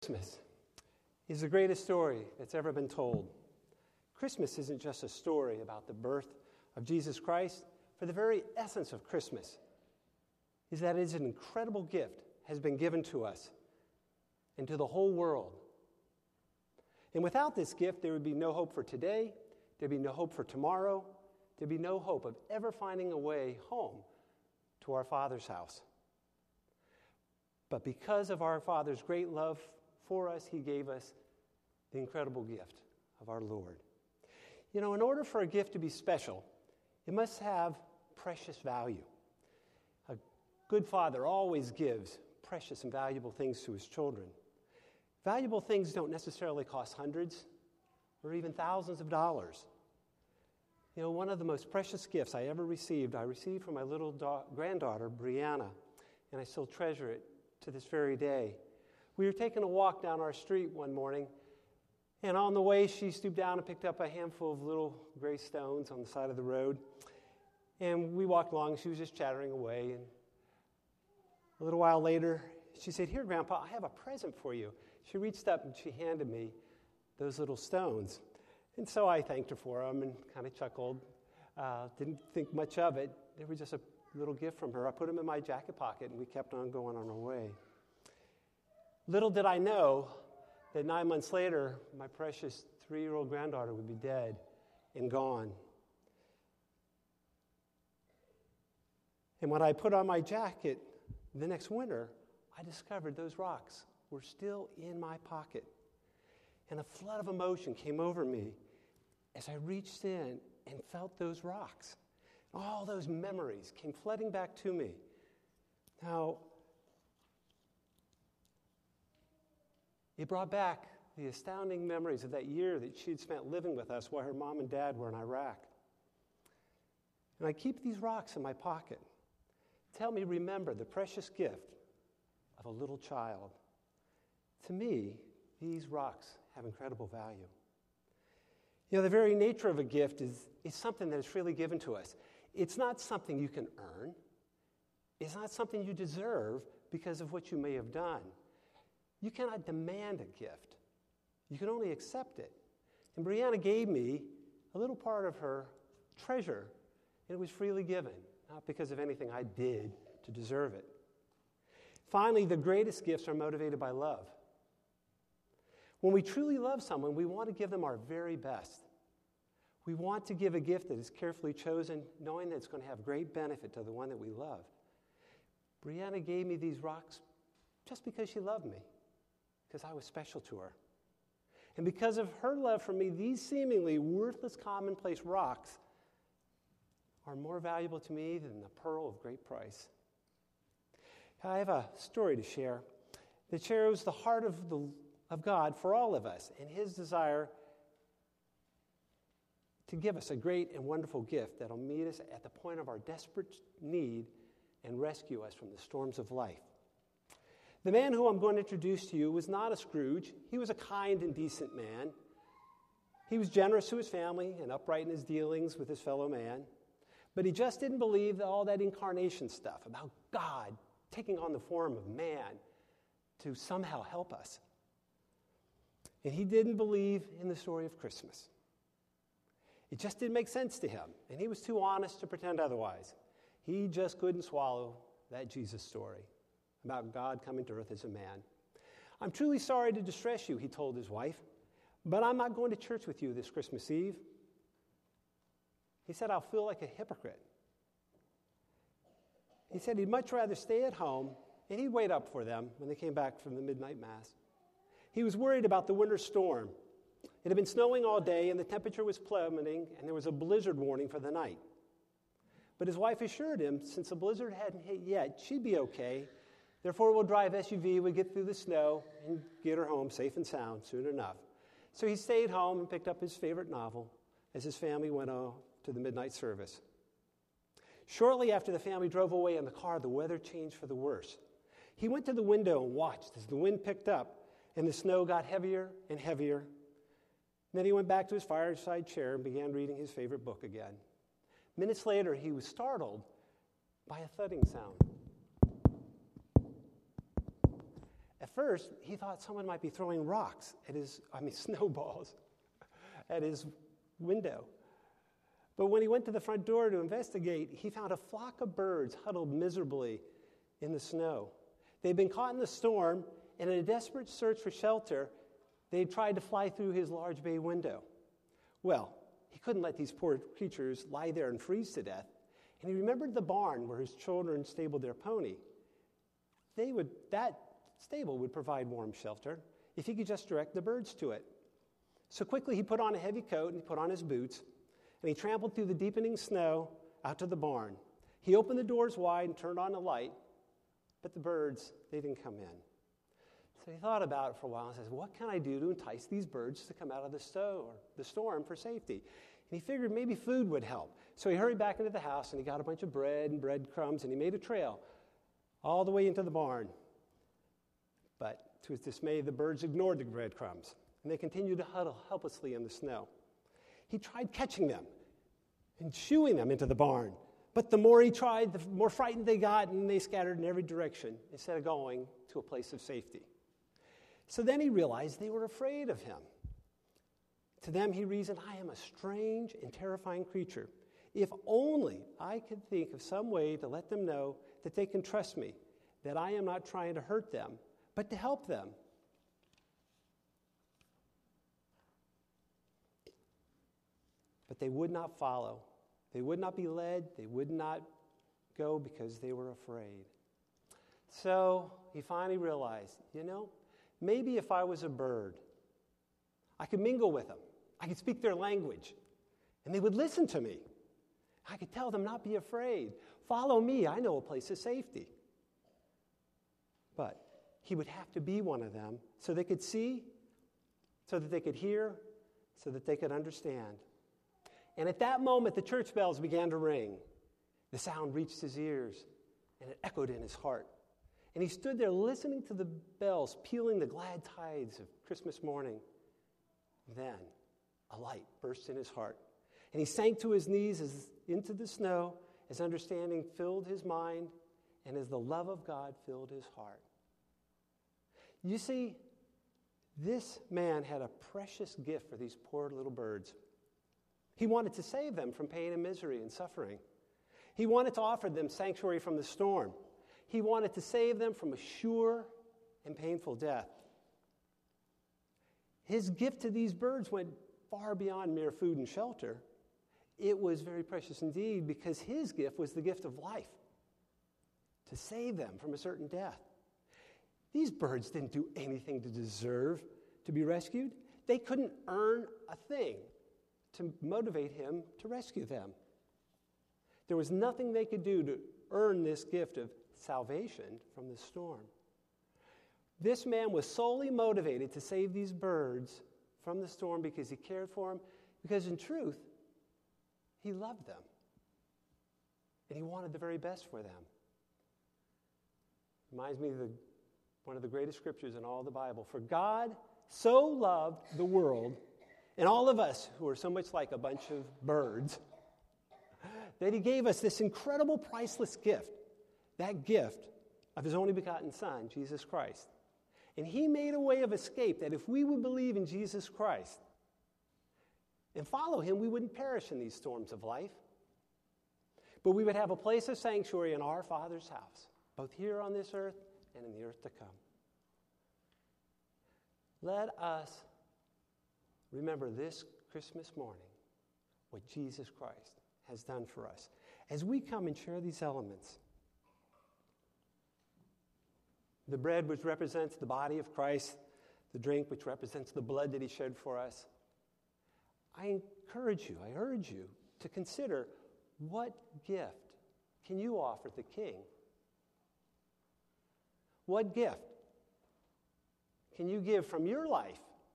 Christmas is the greatest story that's ever been told. Christmas isn't just a story about the birth of Jesus Christ, for the very essence of Christmas is that it is an incredible gift has been given to us and to the whole world. And without this gift, there would be no hope for today, there'd be no hope for tomorrow, there'd be no hope of ever finding a way home to our Father's house. But because of our Father's great love for us, he gave us the incredible gift of our Lord. You know, in order for a gift to be special, it must have precious value. A good father always gives precious and valuable things to his children. Valuable things don't necessarily cost hundreds or even thousands of dollars. You know, one of the most precious gifts I ever received, I received from my little granddaughter, Brianna, and I still treasure it to this very day. We were taking a walk down our street one morning, and on the way, she stooped down and picked up a handful of little gray stones on the side of the road. And we walked along, and she was just chattering away. And a little while later, she said, "Here, Grandpa, I have a present for you." She reached up and she handed me those little stones. And so I thanked her for them and kind of chuckled. Didn't think much of it. They were just a little gift from her. I put them in my jacket pocket, and we kept on going on our way. Little did I know that 9 months later, my precious 3-year-old granddaughter would be dead and gone. And when I put on my jacket the next winter, I discovered those rocks were still in my pocket. And a flood of emotion came over me as I reached in and felt those rocks. All those memories came flooding back to me. Now, it brought back the astounding memories of that year that she'd spent living with us while her mom and dad were in Iraq. And I keep these rocks in my pocket to help me remember the precious gift of a little child. To me, these rocks have incredible value. You know, the very nature of a gift is something that is freely given to us. It's not something you can earn. It's not something you deserve because of what you may have done. You cannot demand a gift. You can only accept it. And Brianna gave me a little part of her treasure, and it was freely given, not because of anything I did to deserve it. Finally, the greatest gifts are motivated by love. When we truly love someone, we want to give them our very best. We want to give a gift that is carefully chosen, knowing that it's going to have great benefit to the one that we love. Brianna gave me these rocks just because she loved me, because I was special to her. And because of her love for me, these seemingly worthless, commonplace rocks are more valuable to me than the pearl of great price. I have a story to share that shows the heart of God for all of us and his desire to give us a great and wonderful gift that will meet us at the point of our desperate need and rescue us from the storms of life. The man who I'm going to introduce to you was not a Scrooge. He was a kind and decent man. He was generous to his family and upright in his dealings with his fellow man. But he just didn't believe all that incarnation stuff about God taking on the form of man to somehow help us. And he didn't believe in the story of Christmas. It just didn't make sense to him, and he was too honest to pretend otherwise. He just couldn't swallow that Jesus story about God coming to earth as a man. "I'm truly sorry to distress you," he told his wife, "but I'm not going to church with you this Christmas Eve." He said, "I'll feel like a hypocrite." He said he'd much rather stay at home, and he'd wait up for them when they came back from the midnight mass. He was worried about the winter storm. It had been snowing all day, and the temperature was plummeting, and there was a blizzard warning for the night. But his wife assured him, since the blizzard hadn't hit yet, she'd be okay. Their four-wheel drive SUV would get through the snow and get her home safe and sound soon enough. So he stayed home and picked up his favorite novel as his family went on to the midnight service. Shortly after the family drove away in the car, the weather changed for the worse. He went to the window and watched as the wind picked up and the snow got heavier and heavier. Then he went back to his fireside chair and began reading his favorite book again. Minutes later, he was startled by a thudding sound. A first, he thought someone might be throwing rocks at snowballs at his window. But when he went to the front door to investigate, he found a flock of birds huddled miserably in the snow. They'd been caught in the storm, and in a desperate search for shelter, they tried to fly through his large bay window. Well, he couldn't let these poor creatures lie there and freeze to death, and he remembered the barn where his children stabled their pony. That stable would provide warm shelter if he could just direct the birds to it. So quickly he put on a heavy coat and he put on his boots, and he trampled through the deepening snow out to the barn. He opened the doors wide and turned on the light, but the birds, they didn't come in. So he thought about it for a while and says, what can I do to entice these birds to come out of the storm for safety? And he figured maybe food would help. So he hurried back into the house and he got a bunch of bread and breadcrumbs and he made a trail all the way into the barn. But to his dismay, the birds ignored the breadcrumbs and they continued to huddle helplessly in the snow. He tried catching them and shooing them into the barn. But the more he tried, the more frightened they got, and they scattered in every direction instead of going to a place of safety. So then he realized they were afraid of him. To them, he reasoned, I am a strange and terrifying creature. If only I could think of some way to let them know that they can trust me, that I am not trying to hurt them, but to help them. But they would not follow. They would not be led. They would not go because they were afraid. So he finally realized, maybe if I was a bird, I could mingle with them. I could speak their language, and they would listen to me. I could tell them not be afraid. Follow me. I know a place of safety. But he would have to be one of them so they could see, so that they could hear, so that they could understand. And at that moment, the church bells began to ring. The sound reached his ears, and it echoed in his heart. And he stood there listening to the bells, pealing the glad tides of Christmas morning. Then a light burst in his heart, and he sank to his knees into the snow as understanding filled his mind and as the love of God filled his heart. You see, this man had a precious gift for these poor little birds. He wanted to save them from pain and misery and suffering. He wanted to offer them sanctuary from the storm. He wanted to save them from a sure and painful death. His gift to these birds went far beyond mere food and shelter. It was very precious indeed because his gift was the gift of life, to save them from a certain death. These birds didn't do anything to deserve to be rescued. They couldn't earn a thing to motivate him to rescue them. There was nothing they could do to earn this gift of salvation from the storm. This man was solely motivated to save these birds from the storm because he cared for them, because in truth, he loved them. And he wanted the very best for them. Reminds me of one of the greatest scriptures in all the Bible. For God so loved the world, and all of us who are so much like a bunch of birds, that he gave us this incredible, priceless gift, that gift of his only begotten Son, Jesus Christ. And he made a way of escape that if we would believe in Jesus Christ and follow him, we wouldn't perish in these storms of life, but we would have a place of sanctuary in our Father's house, both here on this earth and in the earth to come. Let us remember this Christmas morning what Jesus Christ has done for us as we come and share these elements. The bread, which represents the body of Christ, the drink, which represents the blood that he shed for us. I urge you to consider, what gift can you offer the King? What gift can you give from your life?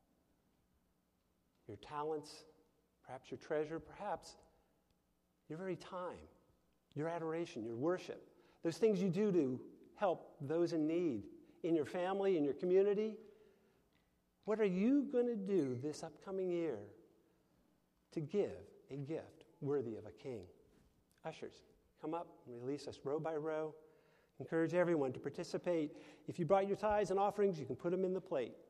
Your talents, perhaps your treasure, perhaps your very time, your adoration, your worship, those things you do to help those in need in your family, in your community. What are you going to do this upcoming year to give a gift worthy of a king? Ushers, come up and release us row by row. Encourage everyone to participate. If you brought your tithes and offerings, you can put them in the plate.